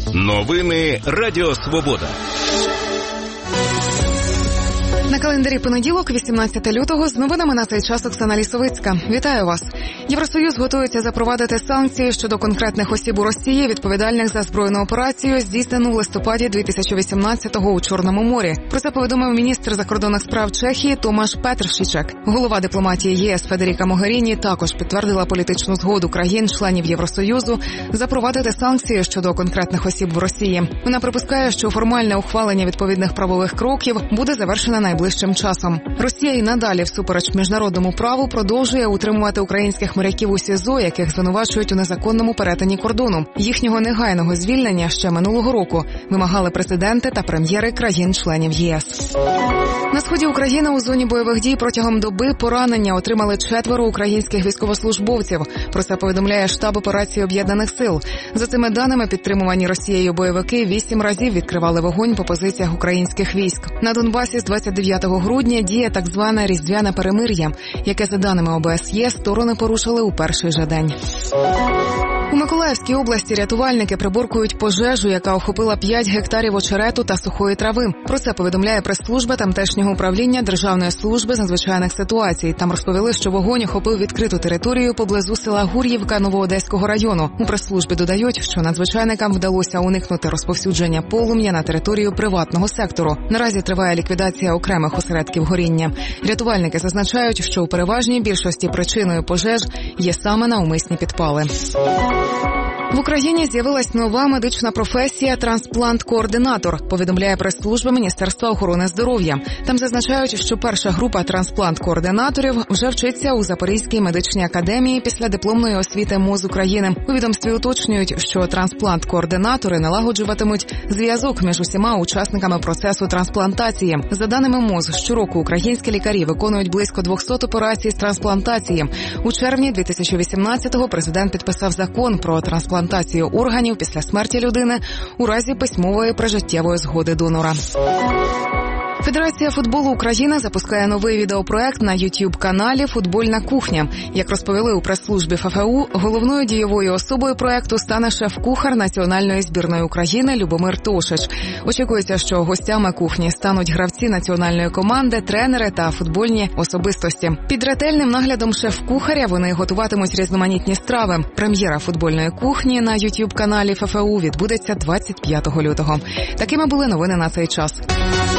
Новини Радіо Свобода. На календарі понеділок, 18 лютого, з новинами на цей час Оксана Лісовицька. Вітаю вас. Євросоюз готується запровадити санкції щодо конкретних осіб у Росії, відповідальних за збройну операцію, здійснену в листопаді 2018-го у Чорному морі. Про це повідомив міністр закордонних справ Чехії Томаш Петршичек. Голова дипломатії ЄС Федеріка Могеріні також підтвердила політичну згоду країн-членів Євросоюзу запровадити санкції щодо конкретних осіб в Росії. Вона припускає, що формальне ухвалення відповідних правових кроків буде завершено найближчим часом. Росія і надалі, всупереч міжнародному праву, продовжує утримувати українських моряків у СІЗО, яких звинувачують у незаконному перетині кордону. Їхнього негайного звільнення ще минулого року вимагали президенти та прем'єри країн-членів ЄС. На сході України у зоні бойових дій протягом доби поранення отримали 4 українських військовослужбовців. Про це повідомляє штаб операції Об'єднаних сил. За цими даними, підтримувані Росією бойовики 8 разів відкривали вогонь по позиціях українських військ. На Донбасі з 29 грудня діє так зване різдвяне перемир'я, яке, за даними ОБСЄ, сторони порушили у перший же день. У Миколаївській області рятувальники приборкують пожежу, яка охопила 5 гектарів очерету та сухої трави. Про це повідомляє прес-служба тамтешнього управління Державної служби з надзвичайних ситуацій. Там розповіли, що вогонь охопив відкриту територію поблизу села Гур'ївка Новоодеського району. У прес-службі додають, що надзвичайникам вдалося уникнути розповсюдження полум'я на територію приватного сектору. Наразі триває ліквідація окремих осередків горіння. Рятувальники зазначають, що у переважній більшості причиною пожеж є саме навмисні підпали. В Україні з'явилась нова медична професія «трансплант-координатор», повідомляє прес-служба Міністерства охорони здоров'я. Там зазначають, що перша група трансплант-координаторів вже вчиться у Запорізькій медичній академії після дипломної освіти МОЗ України. У відомстві уточнюють, що трансплант-координатори налагоджуватимуть зв'язок між усіма учасниками процесу трансплантації. За даними МОЗ, щороку українські лікарі виконують близько 200 операцій з трансплантації. У червні 2018-го президент підписав закон про трансплантацію органів після смерті людини у разі письмової прижиттєвої згоди донора. Федерація футболу України запускає новий відеопроект на YouTube-каналі «Футбольна кухня». Як розповіли у прес-службі ФФУ, головною дієвою особою проекту стане шеф-кухар національної збірної України Любомир Тошич. Очікується, що гостями кухні стануть гравці національної команди, тренери та футбольні особистості. Під ретельним наглядом шеф-кухаря вони готуватимуть різноманітні страви. Прем'єра футбольної кухні на YouTube-каналі ФФУ відбудеться 25 лютого. Такими були новини на цей час.